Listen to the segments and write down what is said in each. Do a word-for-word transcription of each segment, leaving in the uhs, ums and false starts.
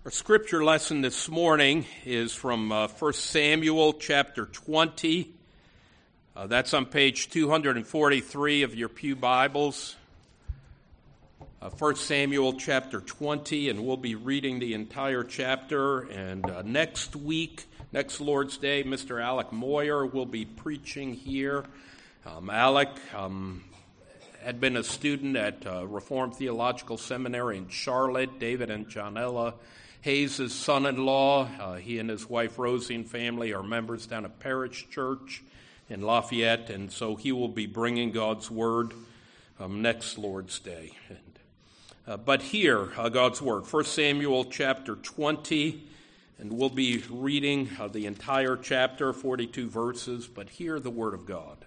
Our scripture lesson this morning is from uh, First Samuel chapter twenty. Uh, that's on page two forty-three of your pew Bibles. Uh, First Samuel chapter twenty, and we'll be reading the entire chapter. And uh, next week, next Lord's Day, Mister Alec Moyer will be preaching here. Um, Alec um, had been a student at uh, Reformed Theological Seminary in Charlotte. David and Johnella Hayes' son-in-law, uh, he and his wife Rosie and family are members down at Parish Church in Lafayette, and so he will be bringing God's Word um, next Lord's Day. And, uh, but here, uh, God's Word, First Samuel chapter twenty, and we'll be reading uh, the entire chapter, forty-two verses, but hear the Word of God.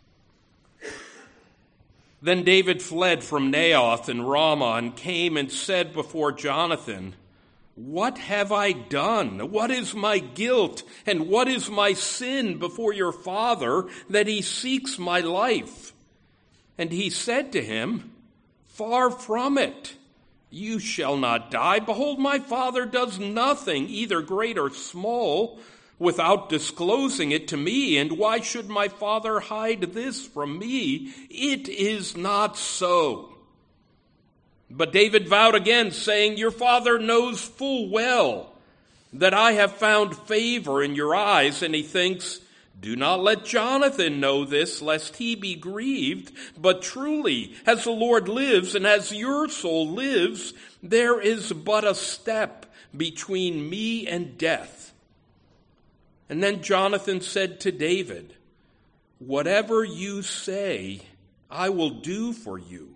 Then David fled from Naioth and Ramah and came and said before Jonathan, "What have I done? What is my guilt? And what is my sin before your father that he seeks my life?" And he said to him, "Far from it. You shall not die. Behold, my father does nothing, either great or small, without disclosing it to me. And why should my father hide this from me? It is not so." But David vowed again, saying, "Your father knows full well that I have found favor in your eyes." And he thinks, "Do not let Jonathan know this, lest he be grieved. But truly, as the Lord lives, and as your soul lives, there is but a step between me and death." And then Jonathan said to David, "Whatever you say, I will do for you."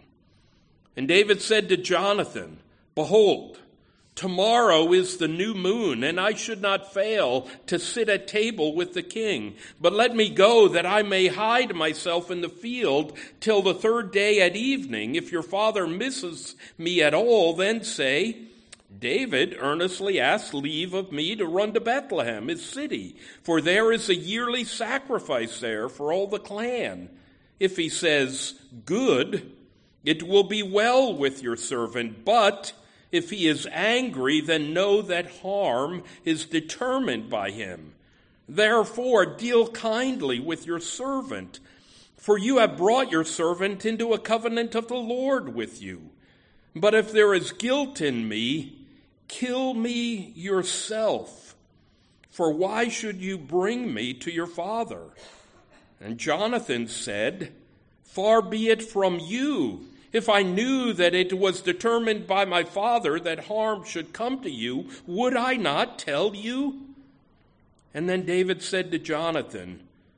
And David said to Jonathan, "Behold, tomorrow is the new moon, and I should not fail to sit at table with the king. But let me go, that I may hide myself in the field till the third day at evening. If your father misses me at all, then say, 'David earnestly asked leave of me to run to Bethlehem, his city, for there is a yearly sacrifice there for all the clan.' If he says, 'Good, it will be well with your servant,' but if he is angry, then know that harm is determined by him. Therefore, deal kindly with your servant, for you have brought your servant into a covenant of the Lord with you. But if there is guilt in me, kill me yourself, for why should you bring me to your father?" And Jonathan said, "Far be it from you. If I knew that it was determined by my father that harm should come to you, would I not tell you?" And then David said to Jonathan,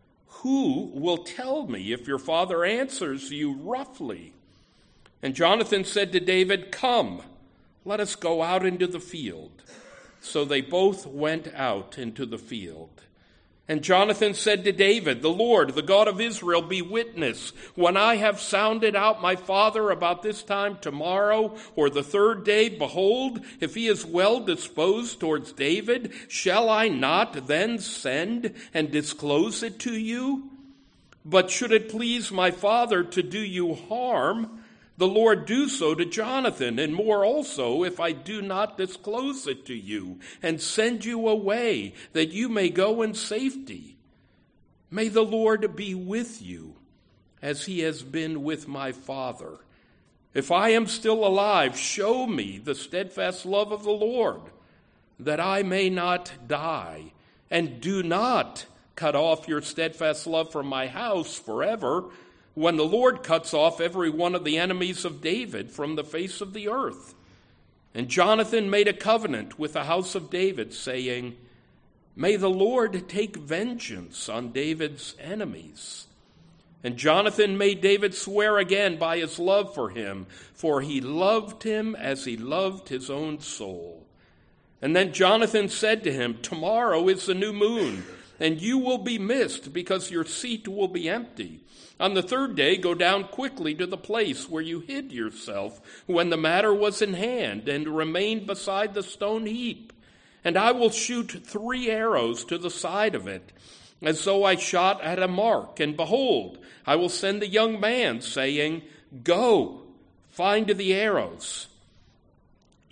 "Who will tell me if your father answers you roughly?" And Jonathan said to David, "Come, let us go out into the field." So they both went out into the field. And Jonathan said to David, "The Lord, the God of Israel, be witness. When I have sounded out my father about this time tomorrow or the third day, behold, if he is well disposed towards David, shall I not then send and disclose it to you? But should it please my father to do you harm, the Lord do so to Jonathan, and more also, if I do not disclose it to you and send you away, that you may go in safety. May the Lord be with you, as he has been with my father. If I am still alive, show me the steadfast love of the Lord, that I may not die. And do not cut off your steadfast love from my house forever, when the Lord cuts off every one of the enemies of David from the face of the earth." And Jonathan made a covenant with the house of David, saying, "May the Lord take vengeance on David's enemies." And Jonathan made David swear again by his love for him, for he loved him as he loved his own soul. And then Jonathan said to him, "Tomorrow is the new moon, and you will be missed, because your seat will be empty. On the third day, go down quickly to the place where you hid yourself when the matter was in hand, and remain beside the stone heap. And I will shoot three arrows to the side of it, as though I shot at a mark. And behold, I will send the young man, saying, 'Go, find the arrows.'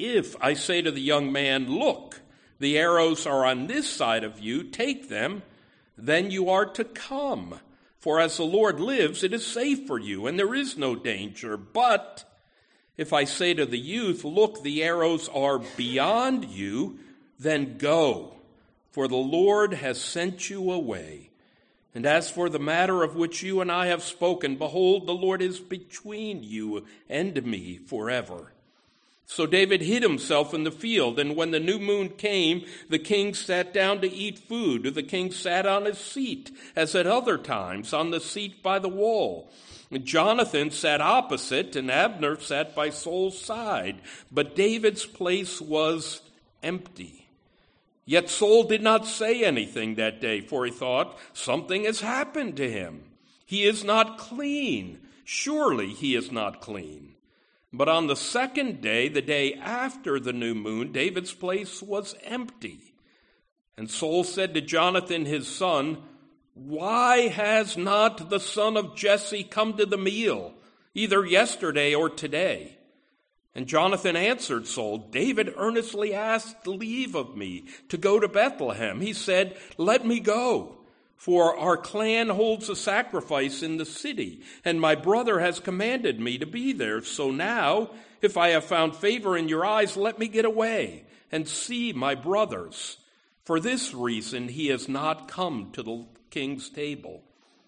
if I say to the young man, look, the arrows are on this side of you, take them, then you are to come. For as the Lord lives, it is safe for you, and there is no danger. But if I say to the youth, look, the arrows are beyond you, then go, for the Lord has sent you away. And as for the matter of which you and I have spoken, behold, the Lord is between you and me forever. So David hid himself in the field, and when the new moon came, the king sat down to eat food. The king sat on his seat, as at other times, on the seat by the wall. And Jonathan sat opposite, and Abner sat by Saul's side. But David's place was empty. Yet Saul did not say anything that day, for he thought, something has happened to him. He is not clean. Surely he is not clean. But on the second day, the day after the new moon, David's place was empty. And Saul said to Jonathan his son, why has not the son of Jesse come to the meal, either yesterday or today? And Jonathan answered Saul, David earnestly asked leave of me to go to Bethlehem. He said, let me go, for our clan holds a sacrifice in the city, and my brother has commanded me to be there. So now, if I have found favor in your eyes, let me get away and see my brothers. For this reason he has not come to the king's table.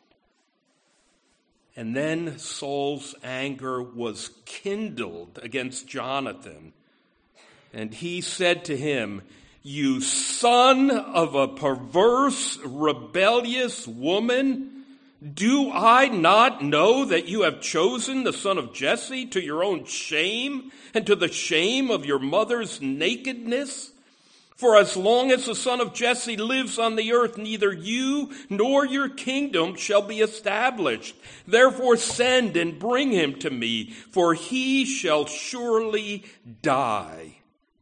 And then Saul's anger was kindled against Jonathan, and he said to him, you son of a perverse, rebellious woman, do I not know that you have chosen the son of Jesse to your own shame and to the shame of your mother's nakedness? For as long as the son of Jesse lives on the earth, neither you nor your kingdom shall be established. Therefore send and bring him to me, for he shall surely die.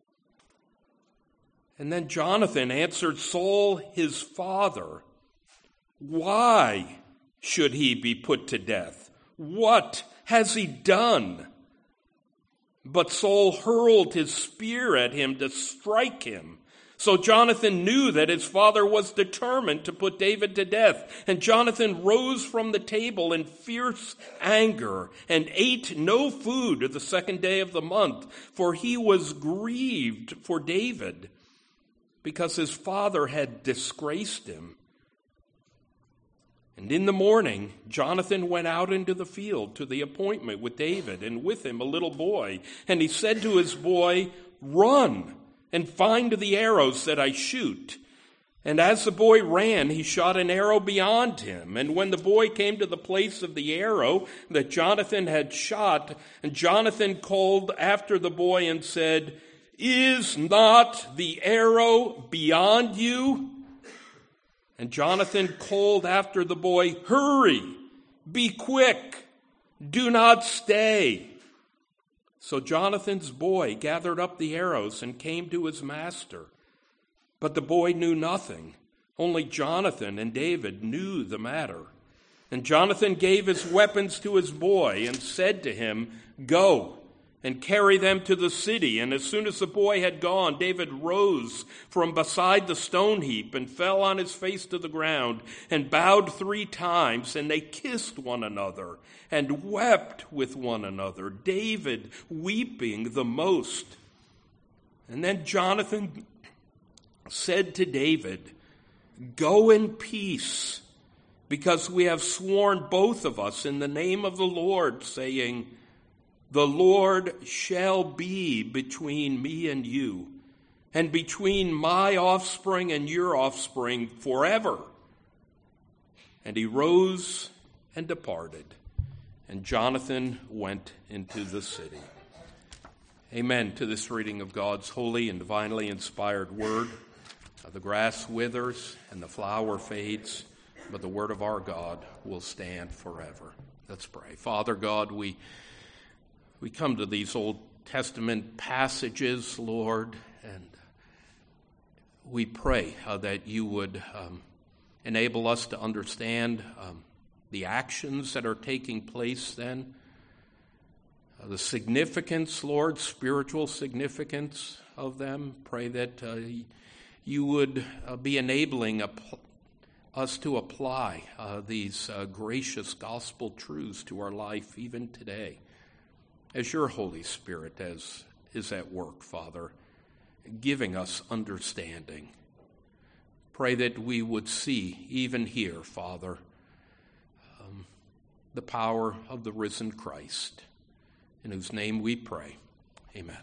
And then Jonathan answered Saul his father, why should he be put to death? What has he done? But Saul hurled his spear at him to strike him. So Jonathan knew that his father was determined to put David to death. And Jonathan rose from the table in fierce anger and ate no food the second day of the month, for he was grieved for David, because his father had disgraced him. And in the morning, Jonathan went out into the field to the appointment with David, and with him a little boy. And he said to his boy, run and find the arrows that I shoot. And as the boy ran, he shot an arrow beyond him. And when the boy came to the place of the arrow that Jonathan had shot, and Jonathan called after the boy and said, is not the arrow beyond you? And Jonathan called after the boy, hurry, be quick, do not stay. So Jonathan's boy gathered up the arrows and came to his master. But the boy knew nothing. Only Jonathan and David knew the matter. And Jonathan gave his weapons to his boy and said to him, go and carry them to the city. And as soon as the boy had gone, David rose from beside the stone heap and fell on his face to the ground and bowed three times, and they kissed one another and wept with one another, David weeping the most. And then Jonathan said to David, go in peace, because we have sworn both of us in the name of the Lord, saying, the Lord shall be between me and you, and between my offspring and your offspring forever. And he rose and departed, and Jonathan went into the city. Amen to this reading of God's holy and divinely inspired word. The grass withers and the flower fades, but the word of our God will stand forever. Let's pray. Father God, we We come to these Old Testament passages, Lord, and we pray uh, that you would um, enable us to understand um, the actions that are taking place then, uh, the significance, Lord, spiritual significance of them. Pray that uh, you would uh, be enabling a pl- us to apply uh, these uh, gracious gospel truths to our life even today, as your Holy Spirit as, is at work, Father, giving us understanding. Pray that we would see, even here, Father, um, the power of the risen Christ, in whose name we pray. Amen.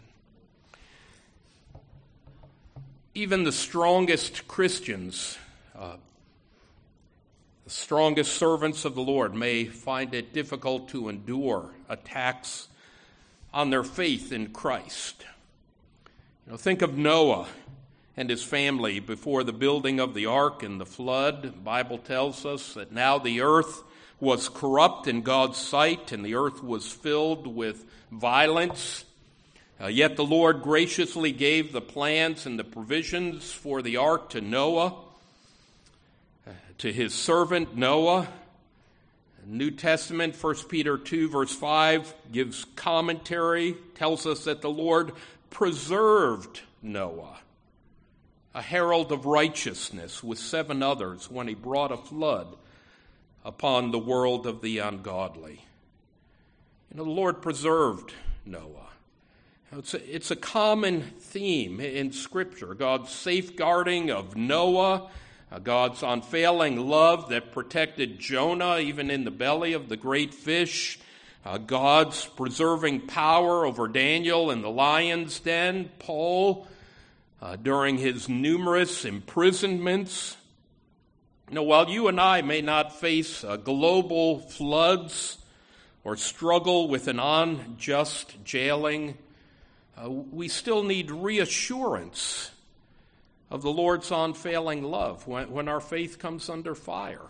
Even the strongest Christians, uh, the strongest servants of the Lord, may find it difficult to endure attacks on their faith in Christ. You know, think of Noah and his family before the building of the ark and the flood. The Bible tells us that now the earth was corrupt in God's sight, and the earth was filled with violence. Uh, yet the Lord graciously gave the plans and the provisions for the ark to Noah, uh, to his servant Noah. The New Testament, First Peter two, verse five, gives commentary, tells us that the Lord preserved Noah, a herald of righteousness, with seven others when he brought a flood upon the world of the ungodly. You know, the Lord preserved Noah. It's a, it's a common theme in Scripture, God's safeguarding of Noah, uh, God's unfailing love that protected Jonah even in the belly of the great fish, uh, God's preserving power over Daniel in the lion's den, Paul uh, during his numerous imprisonments. You know, while you and I may not face uh, global floods or struggle with an unjust jailing, uh, we still need reassurance of the Lord's unfailing love when, when our faith comes under fire.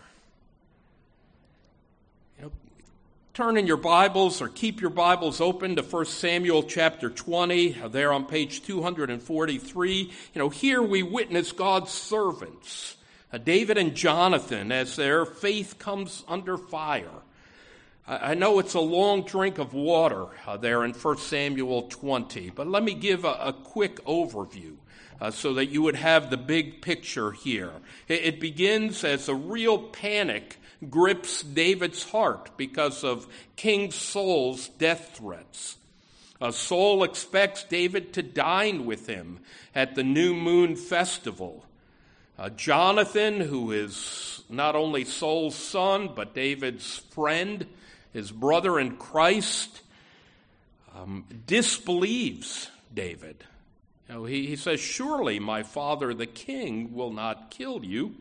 You know, turn in your Bibles or keep your Bibles open to First Samuel chapter twenty, there on page two forty-three. You know, here we witness God's servants, uh, David and Jonathan, as their faith comes under fire. I, I know it's a long drink of water uh, there in First Samuel twenty, but let me give a, a quick overview uh, so that you would have the big picture here. It, it begins as a real panic grips David's heart because of King Saul's death threats. Uh, Saul expects David to dine with him at the new moon festival. Uh, Jonathan, who is not only Saul's son, but David's friend, his brother in Christ, um, disbelieves David. You know, he, he says, "Surely my father the king will not kill you."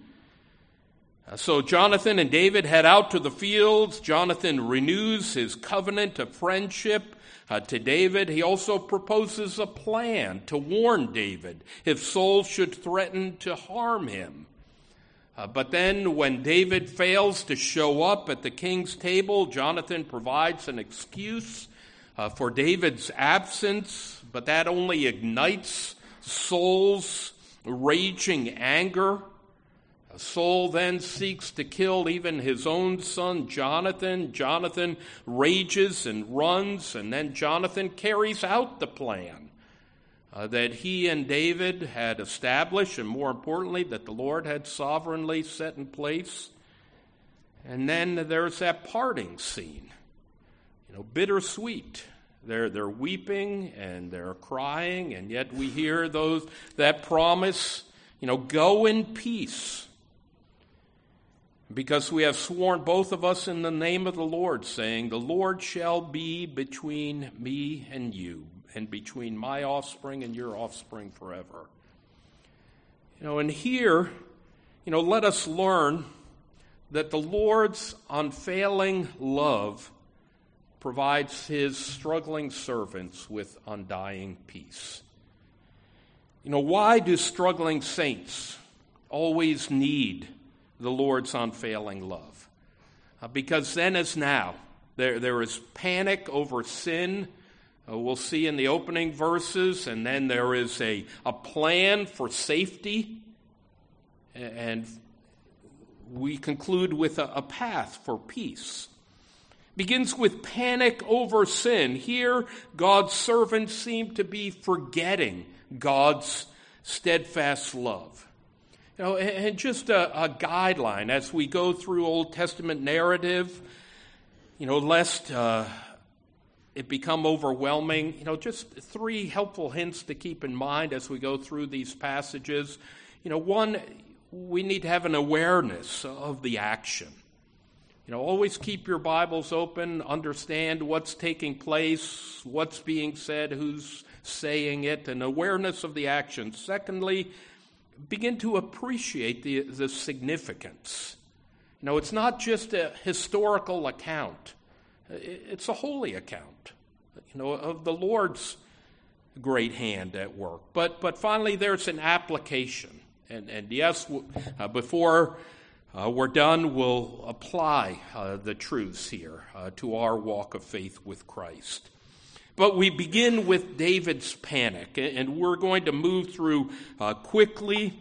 So Jonathan and David head out to the fields. Jonathan renews his covenant of friendship uh, to David. He also proposes a plan to warn David if Saul should threaten to harm him. Uh, but then when David fails to show up at the king's table, Jonathan provides an excuse uh, for David's absence, but that only ignites Saul's raging anger. Saul then seeks to kill even his own son, Jonathan. Jonathan rages and runs, and then Jonathan carries out the plan uh, that he and David had established, and more importantly, that the Lord had sovereignly set in place. And then there's that parting scene, you know, bittersweet. They're, they're weeping and they're crying, and yet we hear those that promise, you know, go in peace. Because we have sworn, both of us, in the name of the Lord, saying, "The Lord shall be between me and you, and between my offspring and your offspring forever." You know, and here, you know, let us learn that the Lord's unfailing love provides his struggling servants with undying peace. You know, why do struggling saints always need the Lord's unfailing love? Uh, because then as now, there, there is panic over sin. Uh, we'll see in the opening verses, and then there is a, a plan for safety, and we conclude with a, a path for peace. Begins with panic over sin. Here, God's servants seem to be forgetting God's steadfast love. You know, and just a, a guideline as we go through Old Testament narrative, you know, lest uh, it become overwhelming, you know, just three helpful hints to keep in mind as we go through these passages. You know, one, we need to have an awareness of the action. You know, always keep your Bibles open, understand what's taking place, what's being said, who's saying it, and awareness of the action. Secondly, begin to appreciate the, the significance. You know, it's not just a historical account. It's a holy account, you know, of the Lord's great hand at work. But but finally, there's an application. And, and yes, uh, before Uh, we're done, we'll apply uh, the truths here uh, to our walk of faith with Christ. But we begin with David's panic, and we're going to move through uh, quickly.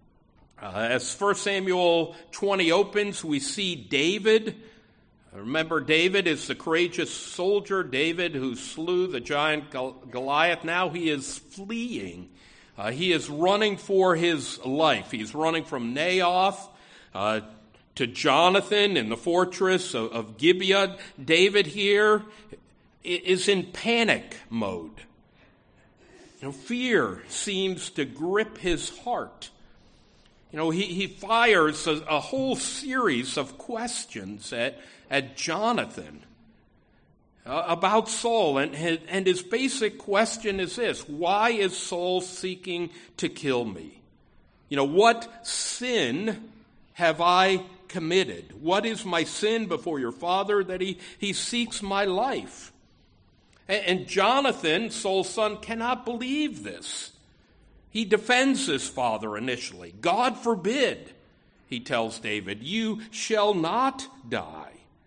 Uh, as First Samuel twenty opens, we see David. Remember, David is the courageous soldier, David who slew the giant Goliath. Now he is fleeing. Uh, he is running for his life. He's running from Naioth Uh, to Jonathan in the fortress of, of Gibeah. David here is in panic mode. You know, fear seems to grip his heart. You know, he, he fires a, a whole series of questions at, at Jonathan uh, about Saul. And, and his basic question is this: why is Saul seeking to kill me? You know, what sin have I committed? What is my sin before your father that he, he seeks my life? And, and Jonathan, Saul's son, cannot believe this. He defends his father initially. God forbid, he tells David, you shall not die.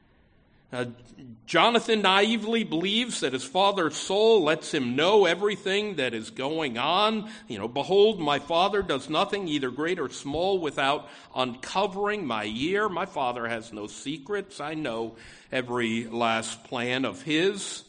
Uh, Jonathan naively believes that his father Saul lets him know everything that is going on. You know, behold, my father does nothing, either great or small, without uncovering my ear. My father has no secrets. I know every last plan of his.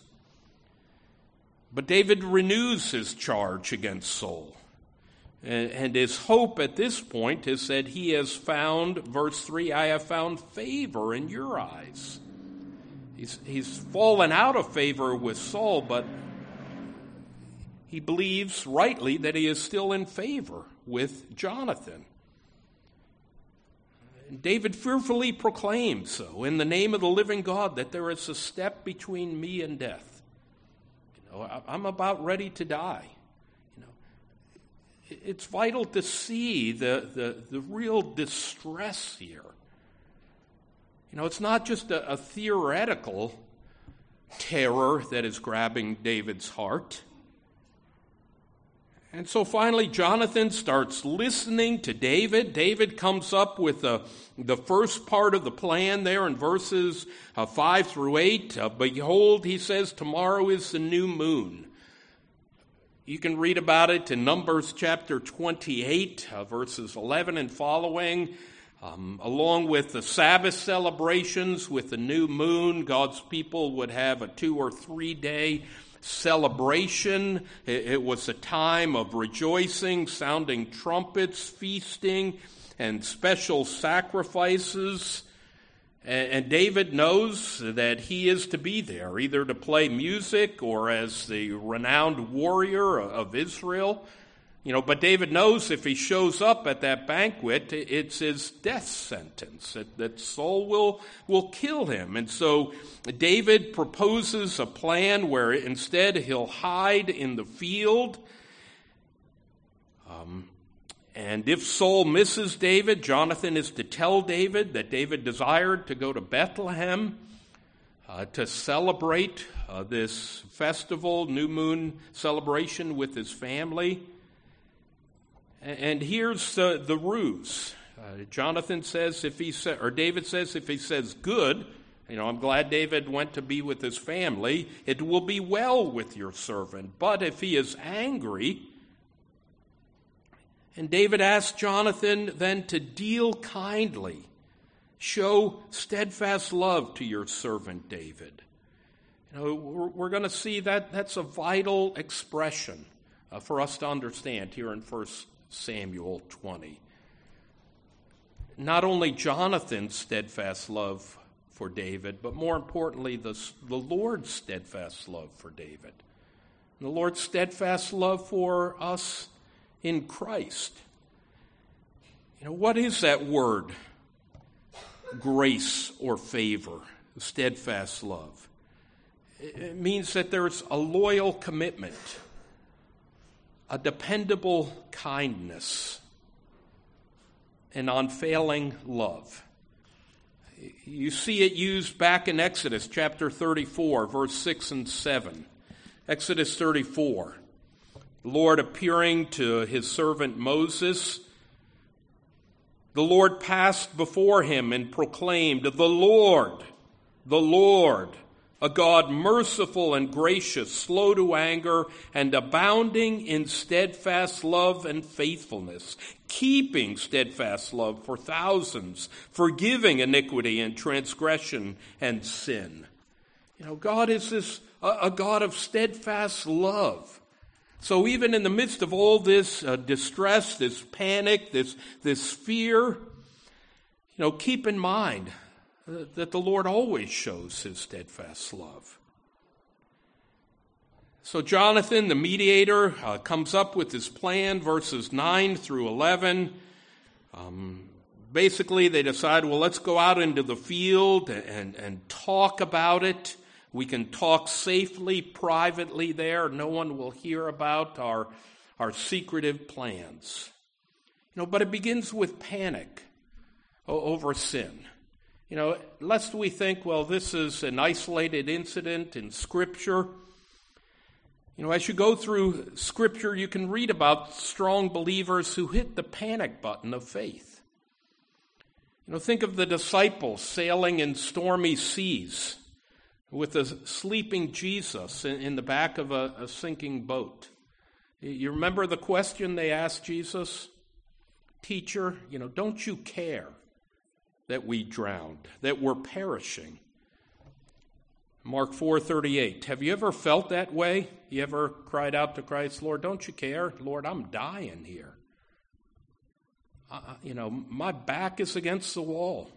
But David renews his charge against Saul. And his hope at this point is that he has found, verse three, I have found favor in your eyes. He's, he's fallen out of favor with Saul, but he believes rightly that he is still in favor with Jonathan. David fearfully proclaims so, in the name of the living God, that there is a step between me and death. You know, I'm about ready to die. You know, it's vital to see the, the, the real distress here. You know, it's not just a, a theoretical terror that is grabbing David's heart. And so finally, Jonathan starts listening to David. David comes up with the, the first part of the plan there in verses uh, five through eight. Uh, Behold, he says, tomorrow is the new moon. You can read about it in Numbers chapter twenty-eight, uh, verses eleven and following. Um, along with the Sabbath celebrations with the new moon, God's people would have a two or three day celebration. It, it was a time of rejoicing, sounding trumpets, feasting, and special sacrifices. And, and David knows that he is to be there, either to play music or as the renowned warrior of Israel. You know, but David knows if he shows up at that banquet, it's his death sentence, that, that Saul will, will kill him. And so David proposes a plan where instead he'll hide in the field. Um, and if Saul misses David, Jonathan is to tell David that David desired to go to Bethlehem uh, to celebrate uh, this festival, new moon celebration with his family. And here's the, the ruse. Uh, Jonathan says if he sa- or David says if he says good, you know, I'm glad David went to be with his family, it will be well with your servant. But if he is angry, and David asked Jonathan then to deal kindly Show steadfast love to your servant David. You know, we're, we're going to see that that's a vital expression uh, for us to understand here in First Samuel twenty. Not only Jonathan's steadfast love for David, but more importantly, the, the Lord's steadfast love for David. And the Lord's steadfast love for us in Christ. You know, what is that word? Grace or favor, steadfast love. It means that there's a loyal commitment, a dependable kindness, an unfailing love. You see it used back in Exodus chapter thirty-four, verse six and seven. Exodus thirty-four, the Lord appearing to his servant Moses. The Lord passed before him and proclaimed, "The Lord, the Lord, a God merciful and gracious, slow to anger, and abounding in steadfast love and faithfulness, keeping steadfast love for thousands, forgiving iniquity and transgression and sin." You know, God is this a, a God of steadfast love. So even in the midst of all this uh, distress, this panic, this, this fear, you know, keep in mind uh, that the Lord always shows his steadfast love. So Jonathan, the mediator, uh, comes up with his plan, verses nine through eleven. Um, basically, they decide, well, let's go out into the field and, and, and talk about it. We can talk safely, privately there. No one will hear about our, our secretive plans. You know, but it begins with panic over sin. You know, lest we think, well, this is an isolated incident in Scripture. You know, as you go through Scripture, you can read about strong believers who hit the panic button of faith. You know, think of the disciples sailing in stormy seas with a sleeping Jesus in the back of a, a sinking boat. You remember the question they asked Jesus? "Teacher, you know, don't you care that we drowned, that we're perishing?" Mark four thirty-eight. Have you ever felt that way? You ever cried out to Christ, "Lord, don't you care? Lord, I'm dying here. Uh, you know, my back is against the wall."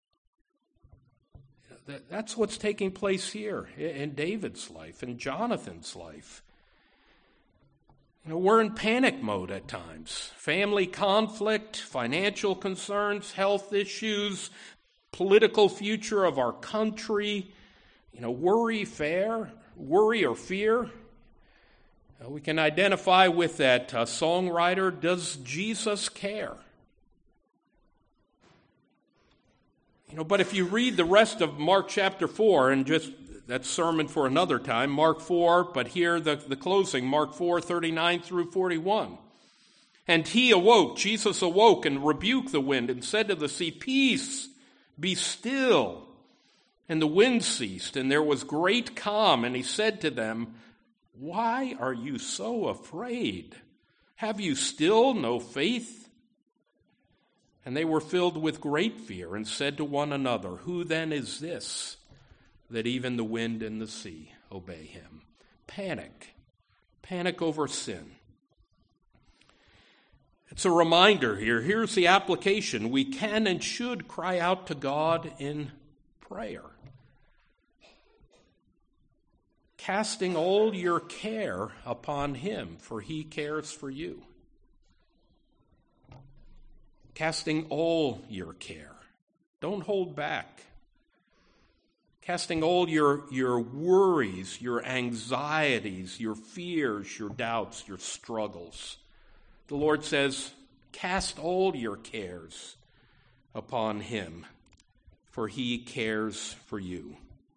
That's what's taking place here in David's life, in Jonathan's life. You know, we're in panic mode at times. Family conflict, financial concerns, health issues, political future of our country. You know, worry, fear, worry or fear. Uh, we can identify with that uh, songwriter, "Does Jesus care?" You know, but if you read the rest of Mark chapter four, and just that's sermon for another time, Mark four, but here the, the closing, Mark four, thirty-nine through forty-one. "And he awoke," Jesus awoke, "and rebuked the wind, and said to the sea, 'Peace, be still.' And the wind ceased, and there was great calm. And he said to them, 'Why are you so afraid? Have you still no faith?' And they were filled with great fear and said to one another, 'Who then is this, that even the wind and the sea obey him?'" Panic. Panic over sin. It's a reminder here. Here's the application. We can and should cry out to God in prayer. Casting all your care upon him, for he cares for you. Casting all your care. Don't hold back. Casting all your, your worries, your anxieties, your fears, your doubts, your struggles. The Lord says, cast all your cares upon him, for he cares for you.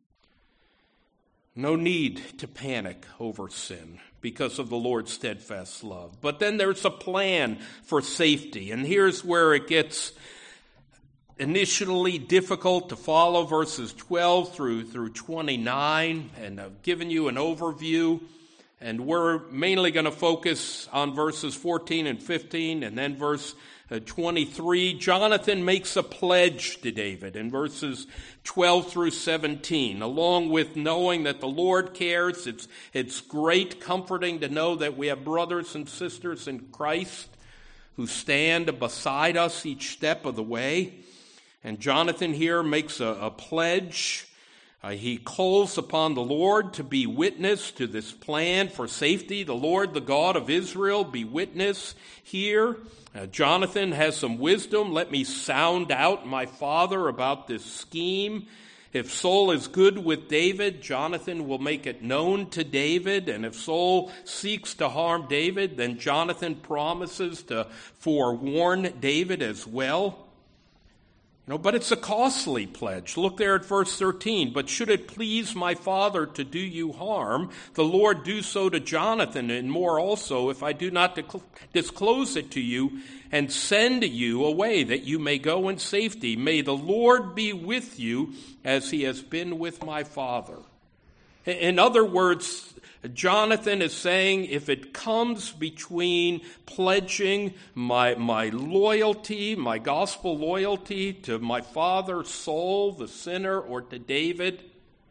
No need to panic over sin because of the Lord's steadfast love. But then there's a plan for safety. And here's where it gets initially difficult to follow, verses twelve through, through twenty-nine. And I've given you an overview. And we're mainly going to focus on verses fourteen and fifteen, and then verse twenty-three. Jonathan makes a pledge to David in verses twelve through seventeen. Along with knowing that the Lord cares, it's, it's great comforting to know that we have brothers and sisters in Christ who stand beside us each step of the way. And Jonathan here makes a, a pledge. Uh, he calls upon the Lord to be witness to this plan for safety. The Lord, the God of Israel, be witness here. Uh, Jonathan has some wisdom. Let me sound out my father about this scheme. If Saul is good with David, Jonathan will make it known to David. And if Saul seeks to harm David, then Jonathan promises to forewarn David as well. You know, but it's a costly pledge. Look there at verse thirteen. But should it please my father to do you harm, the Lord do so to Jonathan, and more also, if I do not disclose it to you and send you away, that you may go in safety. May the Lord be with you as he has been with my father. In other words, Jonathan is saying, if it comes between pledging my, my loyalty, my gospel loyalty to my father Saul, the sinner, or to David,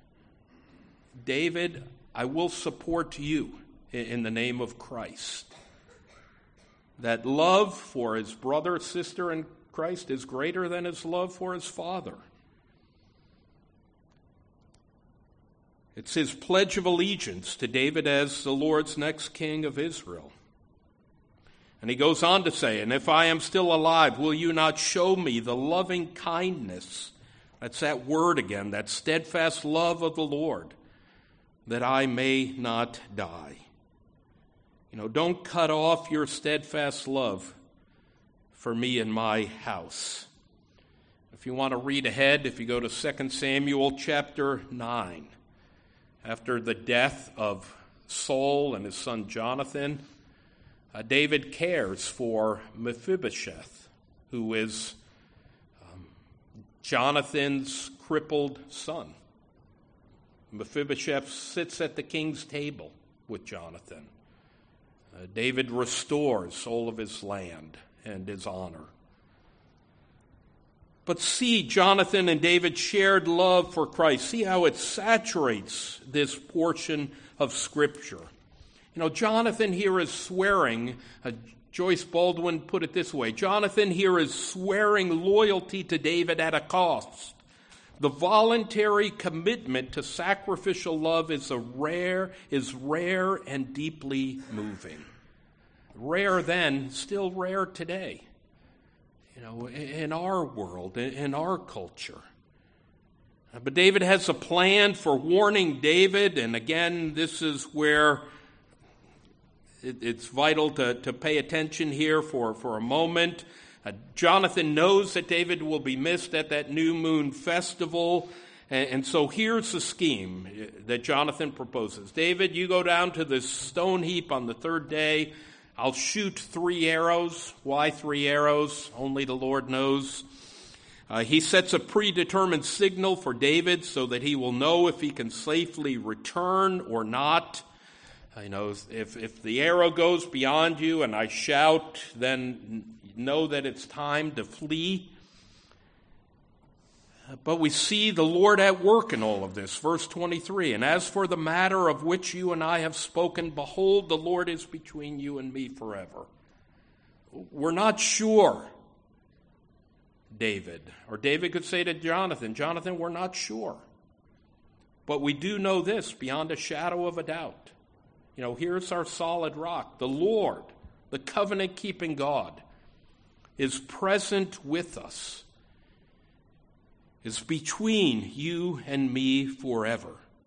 David, I will support you in the name of Christ. That love for his brother, sister in Christ is greater than his love for his father. It's his pledge of allegiance to David as the Lord's next king of Israel. And he goes on to say, and if I am still alive, will you not show me the loving kindness? That's that word again, that steadfast love of the Lord, that I may not die. You know, don't cut off your steadfast love for me and my house. If you want to read ahead, if you go to Second Samuel chapter nine, after the death of Saul and his son Jonathan, uh, David cares for Mephibosheth, who is um, Jonathan's crippled son. Mephibosheth sits at the king's table with Jonathan. Uh, David restores all of his land and his honor. But see Jonathan and David's shared love for Christ. See how it saturates this portion of Scripture. You know, Jonathan here is swearing, uh, Joyce Baldwin put it this way, Jonathan here is swearing loyalty to David at a cost. The voluntary commitment to sacrificial love is a rare, is rare and deeply moving. Rare then, still rare today. You know, in our world, in our culture. But David has a plan for warning David, and again, this is where it's vital to, to pay attention here for, for a moment. Uh, Jonathan knows that David will be missed at that new moon festival, and, and so here's the scheme that Jonathan proposes. David, you go down to this stone heap on the third day. I'll shoot three arrows. Why three arrows? Only the Lord knows. Uh, he sets a predetermined signal for David so that he will know if he can safely return or not. Uh, you know, if, if the arrow goes beyond you and I shout, then know that it's time to flee. But we see the Lord at work in all of this. Verse twenty-three, and as for the matter of which you and I have spoken, behold, the Lord is between you and me forever. We're not sure, David. Or David could say to Jonathan, Jonathan, we're not sure. But we do know this beyond a shadow of a doubt. You know, here's our solid rock. The Lord, the covenant-keeping God, is present with us. Is between you and me forever.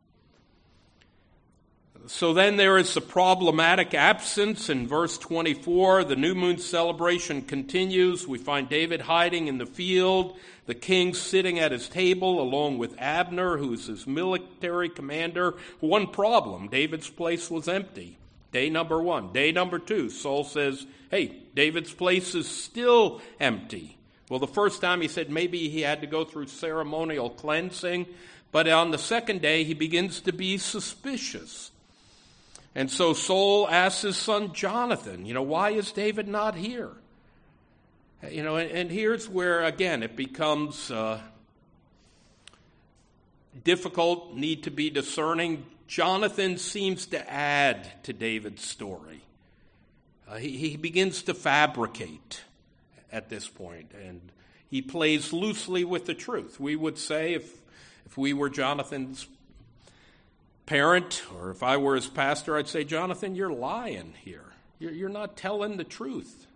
So then there is the problematic absence in verse twenty-four. The new moon celebration continues. We find David hiding in the field, the king sitting at his table along with Abner, who is his military commander. One problem, David's place was empty. Day number one. Day number two, Saul says, hey, David's place is still empty. Well, the first time he said maybe he had to go through ceremonial cleansing, but on the second day he begins to be suspicious. And so Saul asks his son Jonathan, you know, why is David not here? You know, and, and here's where, again, it becomes uh, difficult, need to be discerning. Jonathan seems to add to David's story. Uh, he, he begins to fabricate at this point, and he plays loosely with the truth. We would say, if if we were Jonathan's parent, or if I were his pastor, I'd say, Jonathan, you're lying here. You're, you're not telling the truth.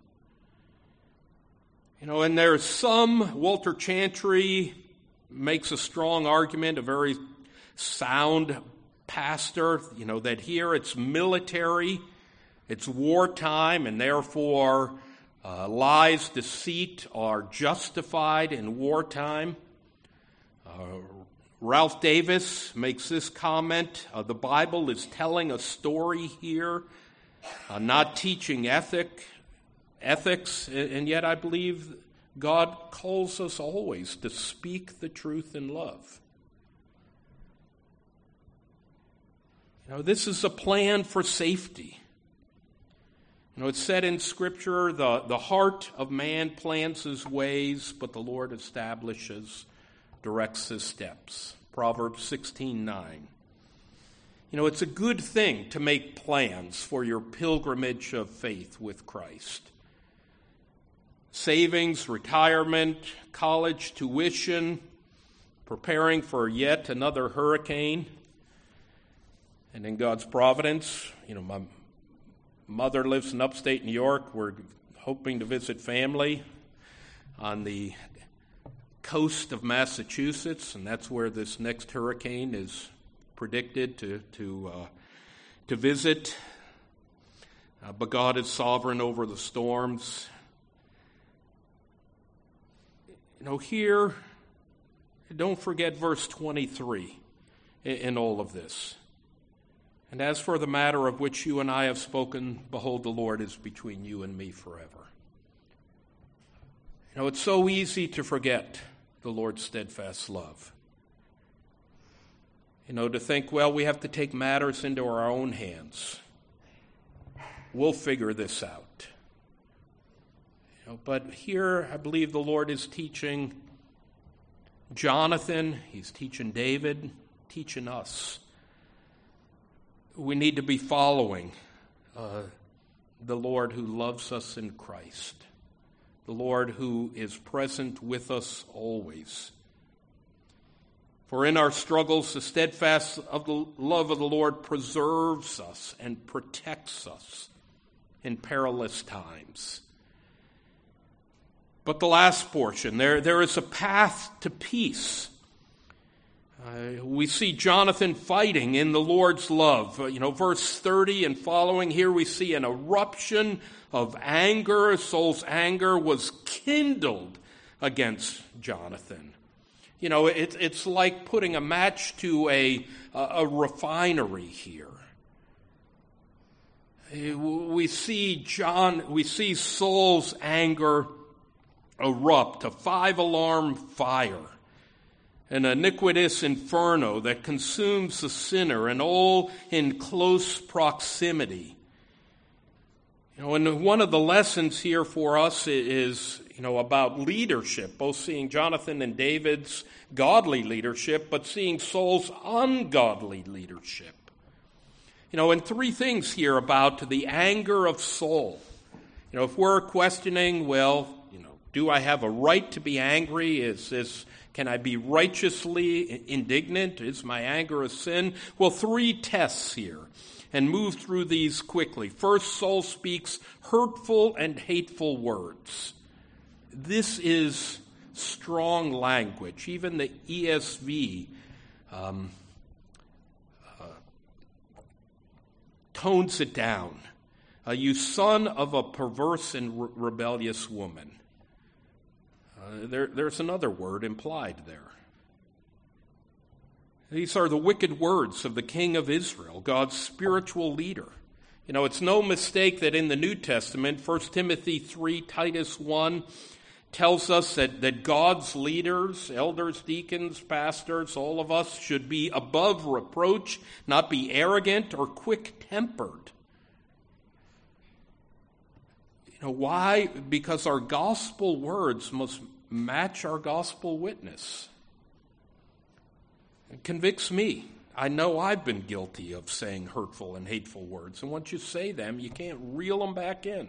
You know, and there's some, Walter Chantry makes a strong argument, a very sound pastor, you know, that here it's military, it's wartime, and therefore uh, lies, deceit are justified in wartime. Uh, Ralph Davis makes this comment, uh, the Bible is telling a story here, uh, not teaching ethic, ethics, and yet I believe God calls us always to speak the truth in love. You know, this is a plan for safety. You know, it's said in Scripture, the, the heart of man plans his ways, but the Lord establishes, directs his steps. Proverbs sixteen nine. You know, it's a good thing to make plans for your pilgrimage of faith with Christ. Savings, retirement, college tuition, preparing for yet another hurricane. And in God's providence, you know, my mother lives in upstate New York. We're hoping to visit family on the coast of Massachusetts, and that's where this next hurricane is predicted to to uh, to visit. Uh, but God is sovereign over the storms. You know, here, don't forget verse twenty-three in, in all of this. And as for the matter of which you and I have spoken, behold, the Lord is between you and me forever. You know, it's so easy to forget the Lord's steadfast love. You know, to think, well, we have to take matters into our own hands. We'll figure this out. You know, but here, I believe the Lord is teaching Jonathan, he's teaching David, teaching us. We need to be following uh, the Lord who loves us in Christ, the Lord who is present with us always. For in our struggles, the steadfast of the love of the Lord preserves us and protects us in perilous times. But the last portion, there, there is a path to peace. Uh, we see Jonathan fighting in the Lord's love. Uh, you know, verse thirty and following, here we see an eruption of anger. Saul's anger was kindled against Jonathan. You know, it, it's like putting a match to a, a, a refinery here. We see John, we see Saul's anger erupt, a five-alarm fire, an iniquitous inferno that consumes the sinner, and all in close proximity. You know, and one of the lessons here for us is, you know, about leadership, both seeing Jonathan and David's godly leadership, but seeing Saul's ungodly leadership. You know, and three things here about the anger of Saul. You know, if we're questioning, well, you know, do I have a right to be angry? Is this, can I be righteously indignant? Is my anger a sin? Well, three tests here, and move through these quickly. First, Saul speaks hurtful and hateful words. This is strong language. Even the E S V um, uh, tones it down. Uh, you son of a perverse and re- rebellious woman. Uh, there, there's another word implied there. These are the wicked words of the King of Israel, God's spiritual leader. You know, it's no mistake that in the New Testament, First Timothy three, Titus one, tells us that, that God's leaders, elders, deacons, pastors, all of us should be above reproach, not be arrogant or quick-tempered. You know, why? Because our gospel words must match our gospel witness. It convicts me. I know I've been guilty of saying hurtful and hateful words, and once you say them, you can't reel them back in.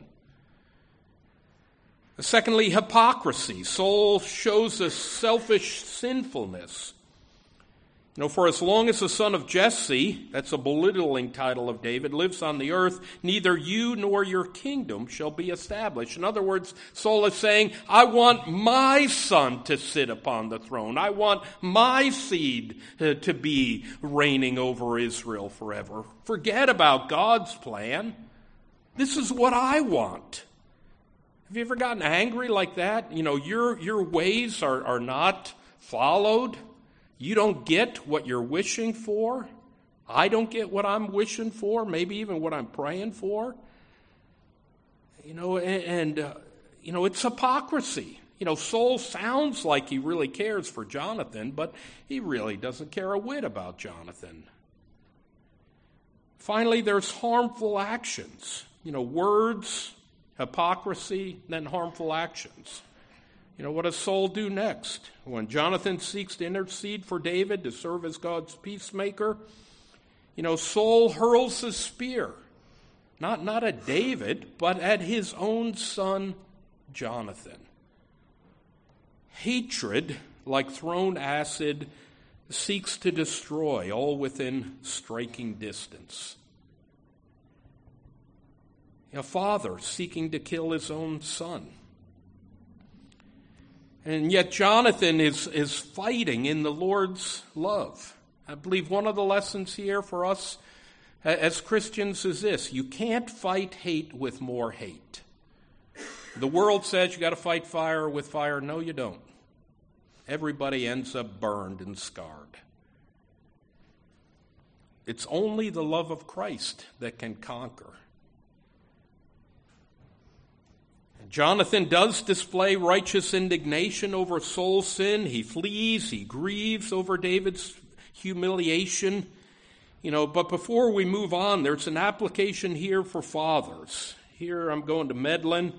Secondly, hypocrisy. Saul shows us selfish sinfulness. You know, for as long as the son of Jesse, that's a belittling title of David, lives on the earth, neither you nor your kingdom shall be established. In other words, Saul is saying, I want my son to sit upon the throne. I want my seed uh, to be reigning over Israel forever. Forget about God's plan. This is what I want. Have you ever gotten angry like that? You know, your your ways are, are not followed. You don't get what you're wishing for. I don't get what I'm wishing for, maybe even what I'm praying for. You know, and, and uh, you know, it's hypocrisy. You know, Saul sounds like he really cares for Jonathan, but he really doesn't care a whit about Jonathan. Finally, there's harmful actions. You know, words, hypocrisy, then harmful actions. You know, what does Saul do next? When Jonathan seeks to intercede for David to serve as God's peacemaker, you know, Saul hurls his spear, not, not at David, but at his own son, Jonathan. Hatred, like thrown acid, seeks to destroy, all within striking distance. A father seeking to kill his own son. And yet Jonathan is, is fighting in the Lord's love. I believe one of the lessons here for us as Christians is this: you can't fight hate with more hate. The world says you got to fight fire with fire. No, you don't. Everybody ends up burned and scarred. It's only the love of Christ that can conquer. Jonathan does display righteous indignation over Saul's sin. He flees, he grieves over David's humiliation. You know, but before we move on, there's an application here for fathers. Here I'm going to Medlin.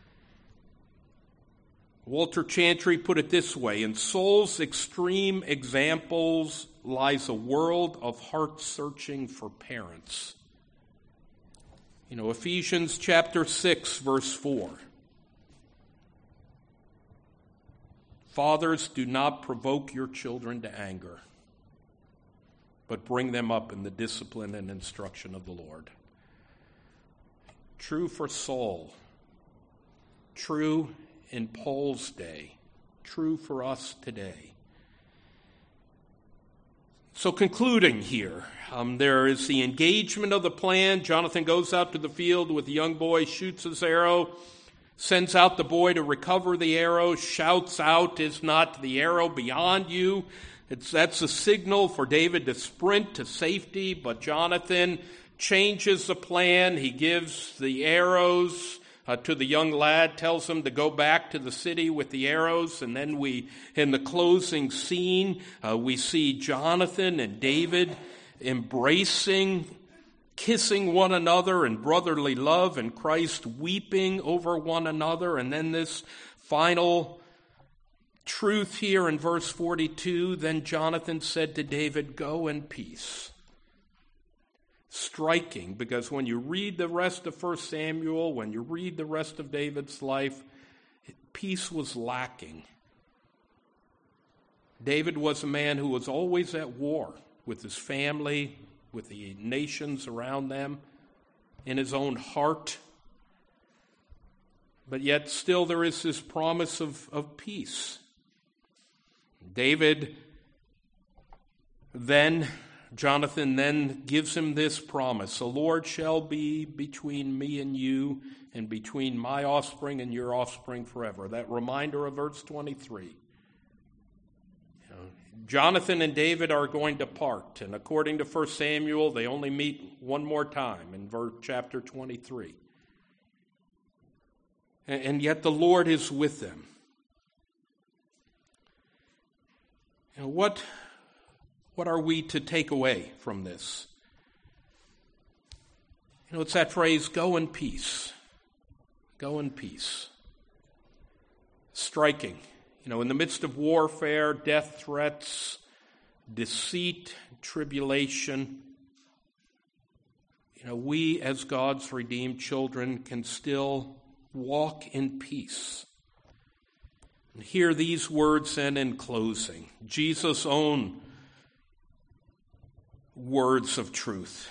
Walter Chantry put it this way: in Saul's extreme examples lies a world of heart searching for parents. You know, Ephesians chapter six, verse four. Fathers, do not provoke your children to anger, but bring them up in the discipline and instruction of the Lord. True for Saul, true in Paul's day, true for us today. So concluding here, um, there is the engagement of the plan. Jonathan goes out to the field with the young boy, shoots his arrow, sends out the boy to recover the arrow, shouts out, "Is not the arrow beyond you?" It's, that's a signal for David to sprint to safety, but Jonathan changes the plan. He gives the arrows uh, to the young lad, tells him to go back to the city with the arrows, and then we, in the closing scene, uh, we see Jonathan and David embracing, kissing one another in brotherly love, and Christ weeping over one another. And then this final truth here in verse forty-two, then Jonathan said to David, "Go in peace." Striking, because when you read the rest of First Samuel, when you read the rest of David's life, peace was lacking. David was a man who was always at war with his family, with the nations around them, in his own heart. But yet still there is this promise of, of peace. David then, Jonathan then gives him this promise: "The Lord shall be between me and you, and between my offspring and your offspring forever." That reminder of verse twenty-three. Jonathan and David are going to part, and according to First Samuel, they only meet one more time in verse chapter twenty-three. And yet the Lord is with them. You know, what, what are we to take away from this? You know, it's that phrase, go in peace. Go in peace. Striking. You know, in the midst of warfare, death threats, deceit, tribulation, you know, we as God's redeemed children can still walk in peace. And hear these words then in closing. Jesus' own words of truth.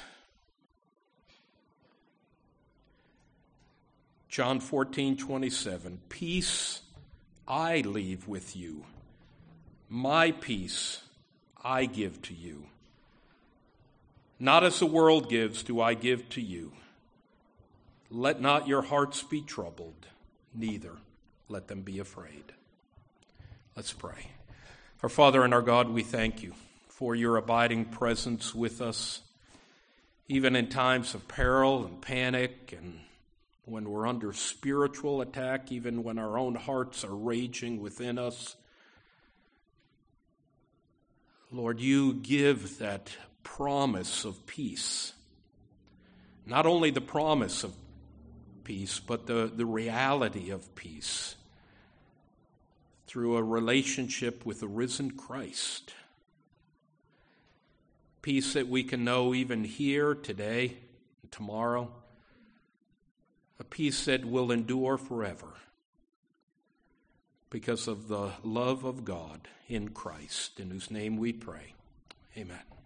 John fourteen twenty-seven, peace I leave with you. My peace I give to you. Not as the world gives do I give to you. Let not your hearts be troubled, neither let them be afraid. Let's pray. Our Father and our God, we thank you for your abiding presence with us, even in times of peril and panic, and when we're under spiritual attack, even when our own hearts are raging within us. Lord, you give that promise of peace. Not only the promise of peace, but the, the reality of peace through a relationship with the risen Christ. Peace that we can know even here, today, and tomorrow. A peace that will endure forever because of the love of God in Christ, in whose name we pray. Amen.